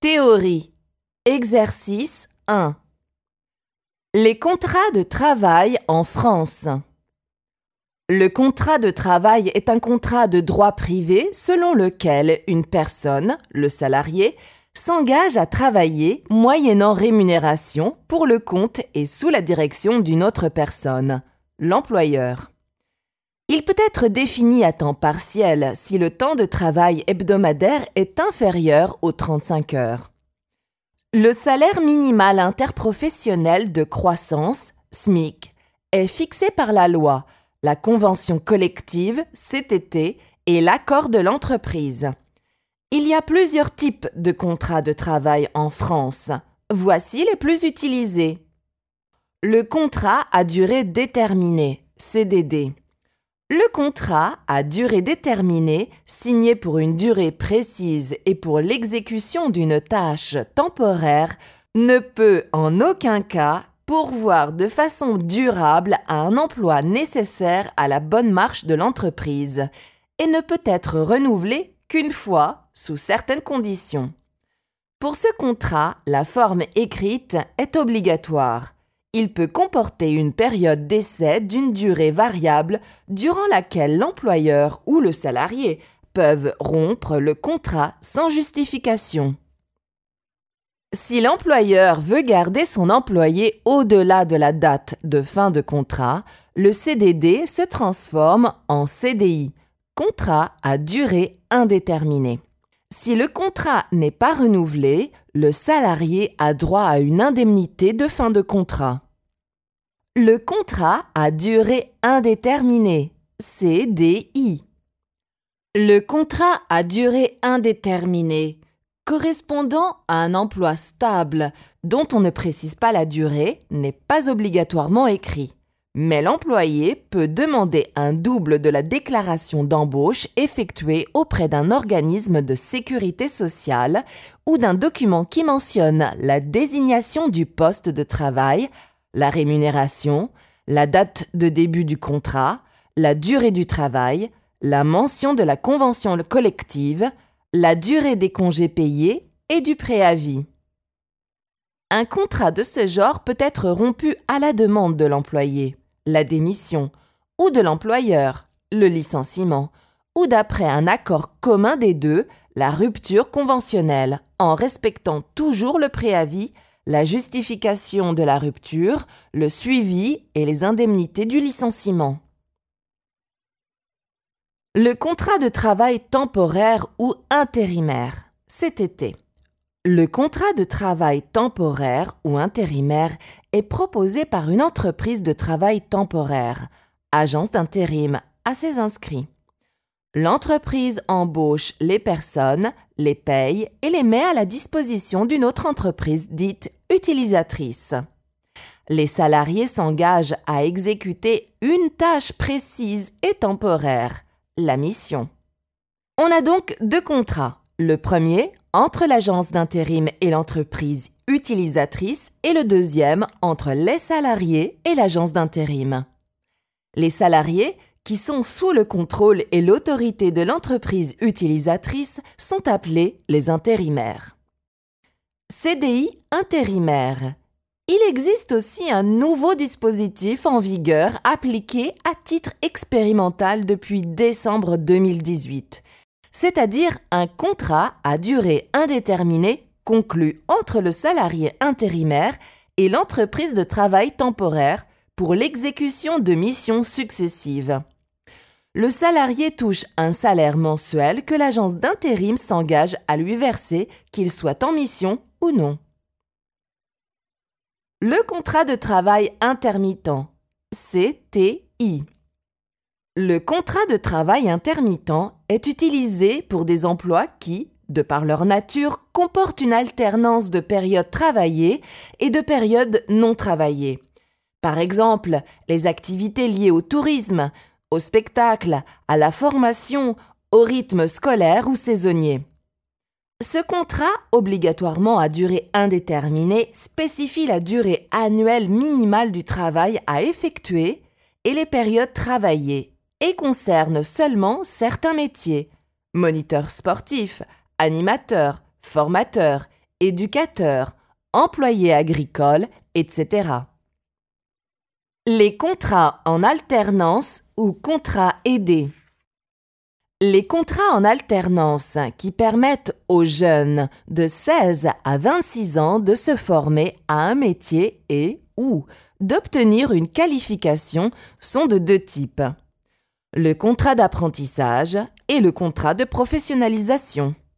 Théorie. Exercice 1. Les contrats de travail en France. Le contrat de travail est un contrat de droit privé selon lequel une personne, le salarié, s'engage à travailler moyennant rémunération pour le compte et sous la direction d'une autre personne, l'employeur. Il peut être défini à temps partiel si le temps de travail hebdomadaire est inférieur aux 35 heures. Le salaire minimal interprofessionnel de croissance, SMIC, est fixé par la loi, la convention collective, CTT, et l'accord de l'entreprise. Il y a plusieurs types de contrats de travail en France. Voici les plus utilisés. Le contrat à durée déterminée, CDD. Le contrat à durée déterminée, signé pour une durée précise et pour l'exécution d'une tâche temporaire, ne peut en aucun cas pourvoir de façon durable à un emploi nécessaire à la bonne marche de l'entreprise et ne peut être renouvelé qu'une fois, sous certaines conditions. Pour ce contrat, la forme écrite est obligatoire. Il peut comporter une période d'essai d'une durée variable durant laquelle l'employeur ou le salarié peuvent rompre le contrat sans justification. Si l'employeur veut garder son employé au-delà de la date de fin de contrat, le CDD se transforme en CDI, contrat à durée indéterminée. Si le contrat n'est pas renouvelé, le salarié a droit à une indemnité de fin de contrat. Le contrat à durée indéterminée, CDI. Le contrat à durée indéterminée, correspondant à un emploi stable dont on ne précise pas la durée, n'est pas obligatoirement écrit. Mais l'employé peut demander un double de la déclaration d'embauche effectuée auprès d'un organisme de sécurité sociale ou d'un document qui mentionne la désignation du poste de travail, la rémunération, la date de début du contrat, la durée du travail, la mention de la convention collective, la durée des congés payés et du préavis. Un contrat de ce genre peut être rompu à la demande de l'employé, la démission, ou de l'employeur, le licenciement, ou d'après un accord commun des deux, la rupture conventionnelle, en respectant toujours le préavis, la justification de la rupture, le suivi et les indemnités du licenciement. Le contrat de travail temporaire ou intérimaire, CTT. Le contrat de travail temporaire ou intérimaire est proposé par une entreprise de travail temporaire, agence d'intérim, à ses inscrits. L'entreprise embauche les personnes, les paye et les met à la disposition d'une autre entreprise dite utilisatrice. Les salariés s'engagent à exécuter une tâche précise et temporaire, la mission. On a donc deux contrats. Le premier entre l'agence d'intérim et l'entreprise utilisatrice et le deuxième entre les salariés et l'agence d'intérim. Les salariés, qui sont sous le contrôle et l'autorité de l'entreprise utilisatrice, sont appelés les intérimaires. CDI intérimaire. Il existe aussi un nouveau dispositif en vigueur appliqué à titre expérimental depuis décembre 2018, c'est-à-dire un contrat à durée indéterminée conclu entre le salarié intérimaire et l'entreprise de travail temporaire pour l'exécution de missions successives. Le salarié touche un salaire mensuel que l'agence d'intérim s'engage à lui verser, qu'il soit en mission ou non. Le contrat de travail intermittent, CTI. Le contrat de travail intermittent est utilisé pour des emplois qui, de par leur nature, comportent une alternance de périodes travaillées et de périodes non travaillées. Par exemple, les activités liées au tourisme, au spectacle, à la formation, au rythme scolaire ou saisonnier. Ce contrat, obligatoirement à durée indéterminée, spécifie la durée annuelle minimale du travail à effectuer et les périodes travaillées et concerne seulement certains métiers, moniteurs sportifs, animateurs, formateurs, éducateur, employé agricole, etc. Les contrats en alternance ou contrats aidés. Les contrats en alternance qui permettent aux jeunes de 16 à 26 ans de se former à un métier ou d'obtenir une qualification sont de deux types. Le contrat d'apprentissage et le contrat de professionnalisation.